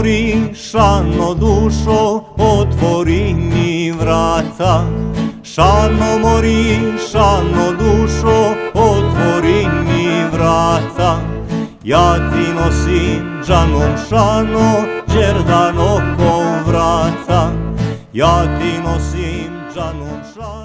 mori, Šano dušo, otvori mi vrata. Šano mori, Šano dušo, otvori mi vrata. Ja ti nosim džanom Šano, đerdan oko vrata. Ja ti nosim džanom Šano.